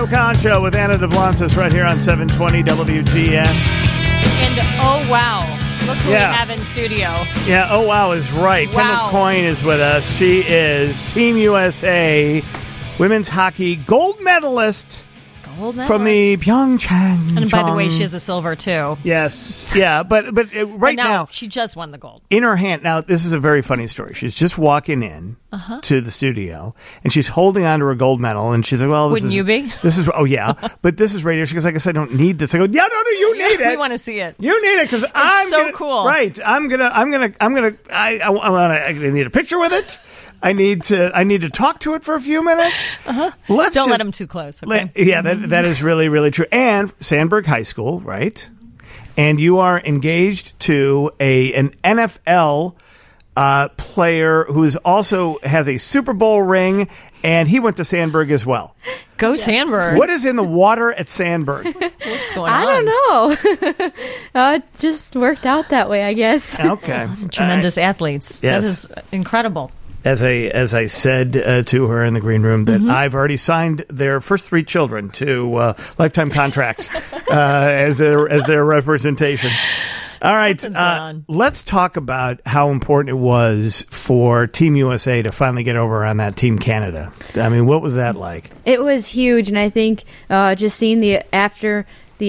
Khan Show with Anna DeBlantis right here on 720 WGN. And oh, wow. Look who we have in studio. Yeah, oh, wow is right. Wow. Kendall Coyne is with us. She is Team USA women's hockey gold medalist. From the Pyeongchang. And by the way, she has a silver, too. Yes. Yeah, but right now... She just won the gold. In her hand... Now, this is a very funny story. She's just walking in to the studio, and she's holding on to her gold medal, and she's like, well... Wouldn't you be? This is... Oh, yeah. But this is radio. She goes, I guess I don't need this. I go, yeah, no, you need it. We want to see it. You need it, because I'm so cool. Right. I need a picture with it. I need to talk to it for a few minutes. Don't let them too close. Okay? That is really, really true. And Sandberg High School, right? And you are engaged to an NFL player who also has a Super Bowl ring, and he went to Sandberg as well. Go Sandberg. What is in the water at Sandberg? What's going on? I don't know. It just worked out that way, I guess. Okay. Tremendous athletes. Yes. That is incredible. As I said to her in the green room that I've already signed their first 3 children to lifetime contracts as their representation. All right, let's talk about how important it was for Team USA to finally get over on that Team Canada. I mean, what was that like? It was huge, and I think just seeing the after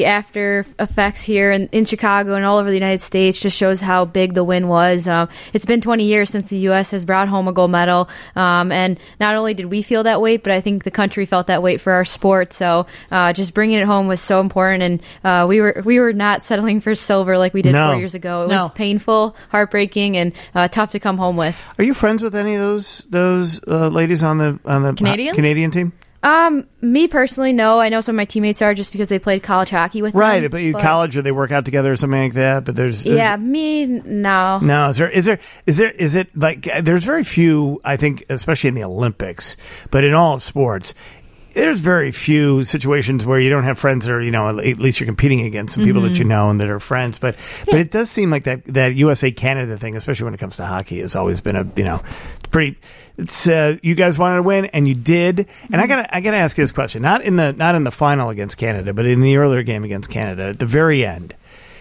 effects here in Chicago and all over the United States just shows how big the win was. It's been 20 years since the U.S. has brought home a gold medal, and not only did we feel that weight, but I think the country felt that weight for our sport. So just bringing it home was so important, and we were not settling for silver like we did 4 years ago. It was painful, heartbreaking, and tough to come home with. Are you friends with any of those ladies on the Canadian team? Me personally, no. I know some of my teammates are just because they played college hockey with them. But in college, or they work out together or something like that. But there's me, no. No, is it like there's very few, I think, especially in the Olympics, but in all sports, there's very few situations where you don't have friends that are, at least you're competing against some people that you know and that are friends. But it does seem like that USA Canada thing, especially when it comes to hockey, has always been it's pretty. It's you guys wanted to win and you did. And I gotta ask you this question: not in the final against Canada, but in the earlier game against Canada at the very end.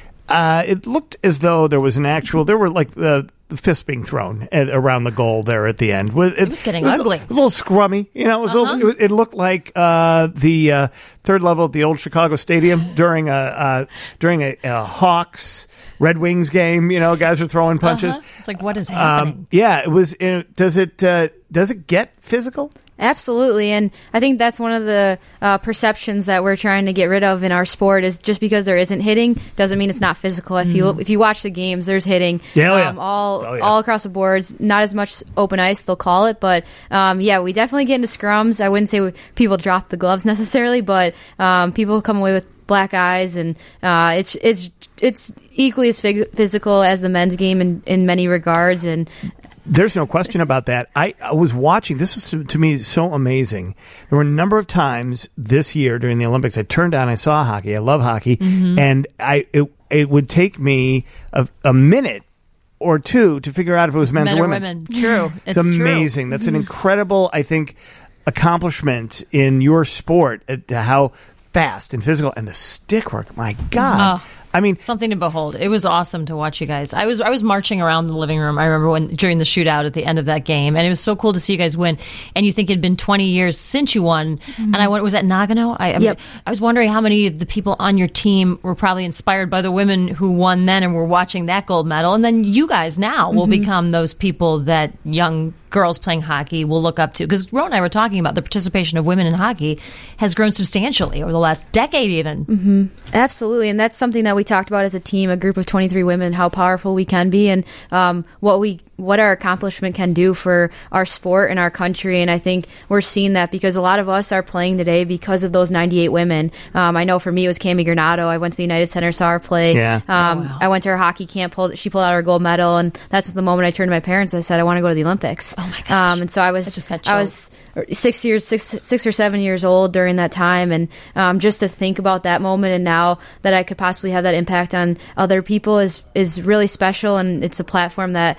It looked as though there was there were like fists being thrown around the goal there at the end. It was getting ugly. It was a little scrummy. It looked like the third level at the old Chicago Stadium during a Hawks Red Wings game. Guys are throwing punches. It's like, what is happening? It was. Does it get physical? Absolutely, and I think that's one of the perceptions that we're trying to get rid of in our sport is just because there isn't hitting doesn't mean it's not physical. If you watch the games, there's hitting all across the boards. Not as much open ice, they'll call it, but we definitely get into scrums. I wouldn't say people drop the gloves necessarily, but people come away with black eyes, and it's equally as physical as the men's game in many regards, and there's no question about that. I was watching. This is, to me, so amazing. There were a number of times this year during the Olympics I turned on, I saw hockey. I love hockey. And it would take me a minute or two to figure out if it was men's or women's. True. It's amazing. True. That's an incredible, I think, accomplishment in your sport, how fast and physical. And the stick work, my God. I mean, something to behold. It was awesome to watch you guys. I was marching around the living room. I remember during the shootout at the end of that game, and it was so cool to see you guys win. And you think it had been 20 years since you won. And I went, was that Nagano? I was wondering how many of the people on your team were probably inspired by the women who won then and were watching that gold medal. And then you guys now will become those people that young girls playing hockey will look up to. Because Ro and I were talking about the participation of women in hockey has grown substantially over the last decade even. Absolutely. And that's something that we talked about as a team, a group of 23 women, how powerful we can be and what our accomplishment can do for our sport and our country. And I think we're seeing that because a lot of us are playing today because of those 98 women. I know for me it was Cami Granado. I went to the United Center, saw her play. I went to her hockey camp, she pulled out her gold medal, and that's the moment I turned to my parents. I said, I want to go to the Olympics. Oh my gosh. And so I was 6 or 7 years old during that time, and just to think about that moment and now that I could possibly have that impact on other people is really special, and it's a platform that will never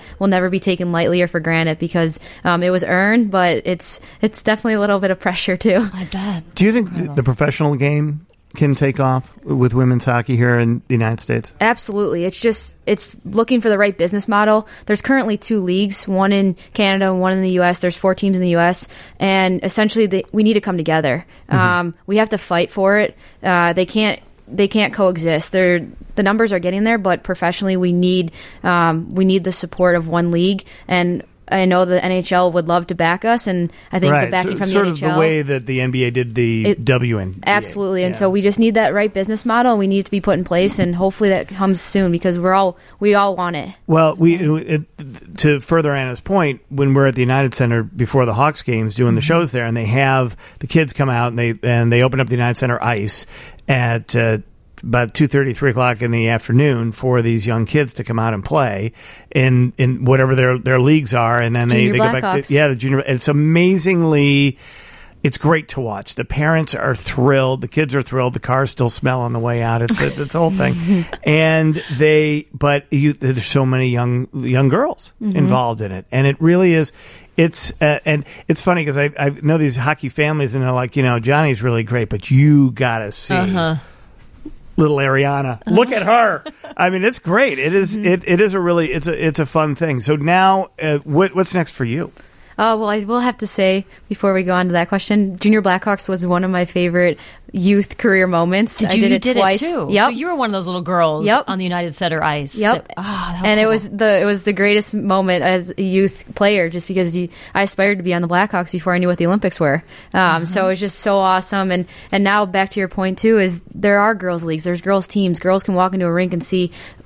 be taken lightly or for granted because it was earned, but it's definitely a little bit of pressure too. I bet. Do you think the professional game can take off with women's hockey here in the United States? Absolutely. It's looking for the right business model. There's currently 2 leagues, one in Canada and one in the U.S. There's 4 teams in the U.S. and essentially we need to come together. We have to fight for it. They can't coexist. The numbers are getting there, but professionally we need the support of one league, and I know the NHL would love to back us, and I think the backing from the NHL... Sort of the way that the NBA did the WNBA. Absolutely, and so we just need that right business model, and we need it to be put in place, and hopefully that comes soon, because we all want it. Well, to further Anna's point, when we're at the United Center before the Hawks games doing the shows there, and they have the kids come out, and they open up the United Center ice at... about 2:30, 3 o'clock in the afternoon for these young kids to come out and play in whatever their leagues are, and then they go back to the junior. It's amazingly, it's great to watch. The parents are thrilled, the kids are thrilled, the cars still smell on the way out. It's the whole thing, and there's so many young girls involved in it, and it really is. And it's funny because I know these hockey families, and they're like, Johnny's really great, but you gotta see. Little Ariana, look at her. I mean, it's great. It is. It is a really. It's a fun thing. So now, what's next for you? Well, I will have to say, before we go on to that question, Junior Blackhawks was one of my favorite youth career moments. I did it twice. Too. Yep. So you were one of those little girls on the United Center ice. Yep. It was the greatest moment as a youth player, just because I aspired to be on the Blackhawks before I knew what the Olympics were. So it was just so awesome. And now back to your point too, is there are girls leagues, there's girls teams. Girls can walk into a rink and see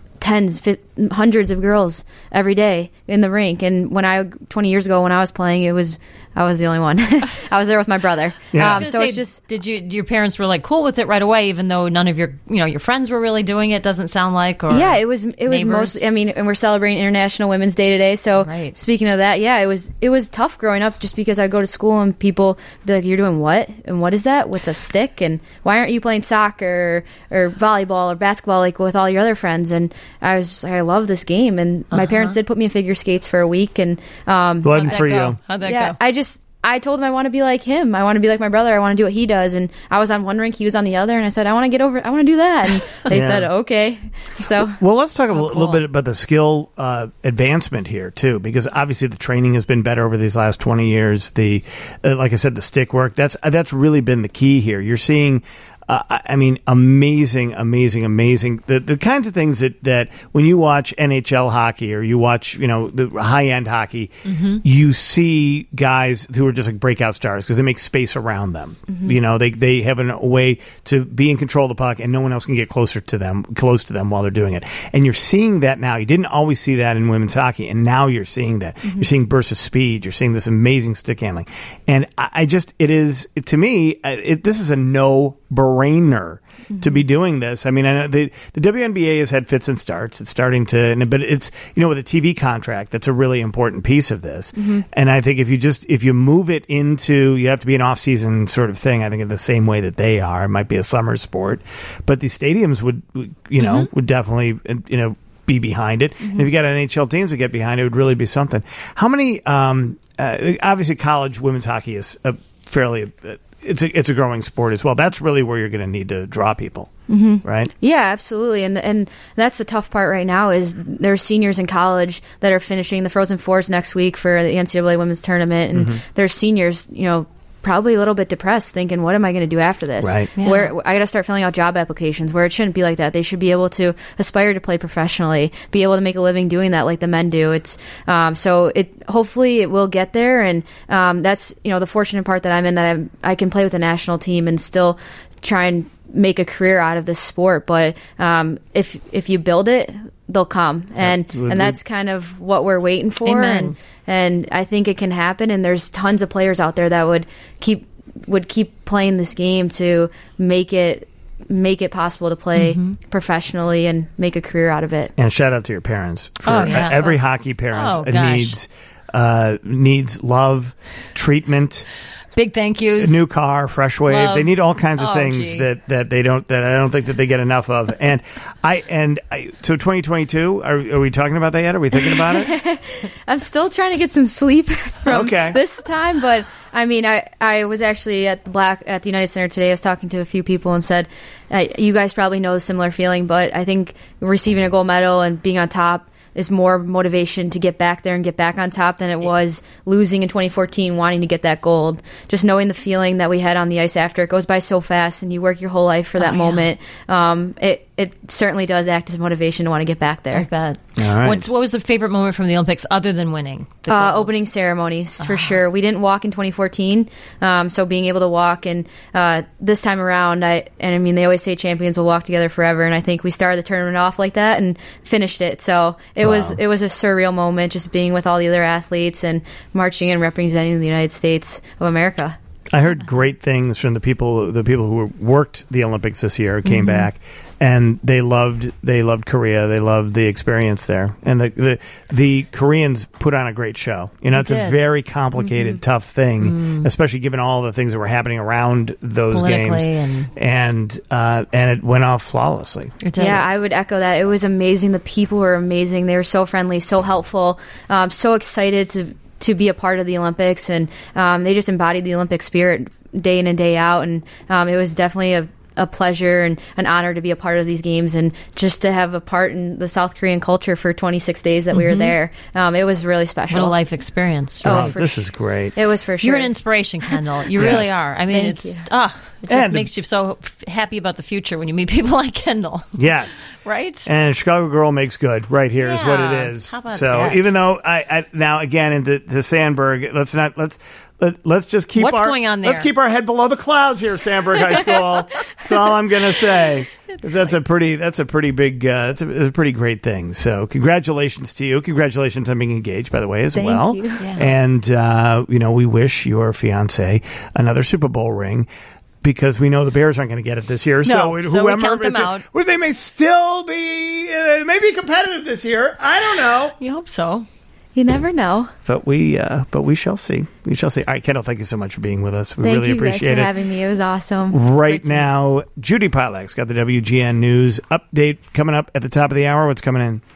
hundreds of girls every day in the rink. And 20 years ago when I was playing, I was the only one. I was there with my brother. Yeah. Did your parents were like cool with it right away, even though none of your friends were really doing it? Doesn't sound like. Or yeah, it was mostly. I mean, and we're celebrating International Women's Day today. So Speaking of that, yeah, it was tough growing up, just because I'd go to school and people be like, "You're doing what? And what is that with a stick? And why aren't you playing soccer or volleyball or basketball like with all your other friends?" And I was just like, I love this game. And my parents did put me in figure skates for a week. And wasn't for you. How'd that go? I told him I want to be like him. I want to be like my brother. I want to do what he does. And I was on one rink, he was on the other, and I said, I want to do that. And they said, okay. So, well, let's talk a little bit about the skill advancement here too, because obviously the training has been better over these last 20 years. The like I said, the stick work, that's really been the key here. You're seeing amazing. The kinds of things that when you watch NHL hockey or you watch, the high-end hockey, you see guys who are just like breakout stars because they make space around them. They have a way to be in control of the puck and no one else can get close to them while they're doing it. And you're seeing that now. You didn't always see that in women's hockey, and now you're seeing that. You're seeing bursts of speed. You're seeing this amazing stick handling. And to me, this is a no-brainer to be doing this. I mean, I know the WNBA has had fits and starts. It's starting to, but it's, with a TV contract, that's a really important piece of this. And I think if you move it into, you have to be an off-season sort of thing, I think in the same way that they are. It might be a summer sport, but the stadiums would definitely, be behind it. And if you got NHL teams that get behind it, would really be something. How many, obviously college women's hockey is a fairly, it's a growing sport as well. That's really where you're going to need to draw people, right? Yeah, absolutely. And that's the tough part right now is there's seniors in college that are finishing the Frozen Fours next week for the NCAA Women's Tournament, and there's seniors, probably a little bit depressed, thinking, what am I going to do after this? Right. Yeah. Where I got to start filling out job applications, where it shouldn't be like that. They should be able to aspire to play professionally, be able to make a living doing that like the men do. It's hopefully it will get there, and that's the fortunate part that I'm in, that I can play with the national team and still try and make a career out of this sport. But if you build it, they'll come, and that's kind of what we're waiting for. Amen. And I think it can happen, and there's tons of players out there that would keep playing this game to make it possible to play professionally and make a career out of it. And shout out to your parents. Every hockey parent needs love, treatment, Big thank yous. A new car, fresh wave. Love. They need all kinds of things that I don't think that they get enough of. And so 2022, are we talking about that yet? Are we thinking about it? I'm still trying to get some sleep from this time, but I mean, I was actually at the United Center today. I was talking to a few people and said, you guys probably know the similar feeling, but I think receiving a gold medal and being on top is more motivation to get back there and get back on top than it was losing in 2014, wanting to get that gold. Just knowing the feeling that we had on the ice after, it goes by so fast, and you work your whole life for that moment. It certainly does act as motivation to want to get back there. I bet. All right. What was the favorite moment from the Olympics other than winning? Opening ceremonies, for sure. We didn't walk in 2014, so being able to walk, and this time around, I mean, they always say champions will walk together forever, and I think we started the tournament off like that and finished it. So it was a surreal moment, just being with all the other athletes and marching and representing the United States of America. I heard great things from the people who worked the Olympics this year, came back, and they loved Korea. They loved the experience there, and the Koreans put on a great show. You know, it's a very complicated, tough thing, especially given all the things that were happening around those games, and it went off flawlessly. Yeah, I would echo that. It was amazing. The people were amazing. They were so friendly, so helpful, so excited to be a part of the Olympics, and they just embodied the Olympic spirit day in and day out, and it was definitely a pleasure and an honor to be a part of these games and just to have a part in the South Korean culture for 26 days that we were there. It was really special. What a life experience. This is great. It was for sure. You're an inspiration, Kendall. You really are. I mean, it just makes you so happy about the future when you meet people like Kendall. Yes. Right? And Chicago Girl makes good right here is what it is. How about so that? Even though I now again into Sandburg, let's just keep going on there? Let's keep our head below the clouds here, Sandburg High School. That's all I'm going to say. That's a pretty big it's a pretty great thing. So congratulations to you. Congratulations on being engaged, by the way, as well. Thank you. Yeah. And we wish your fiance another Super Bowl ring, because we know the Bears aren't going to get it this year. So we count them out. Well, they may still be maybe competitive this year. I don't know. You hope so. You never know. But we shall see. We shall see. All right, Kendall, thank you so much for being with us. We really appreciate it. Thank you guys for having me. It was awesome. Right now, Judy Pilack's got the WGN News update coming up at the top of the hour. What's coming in?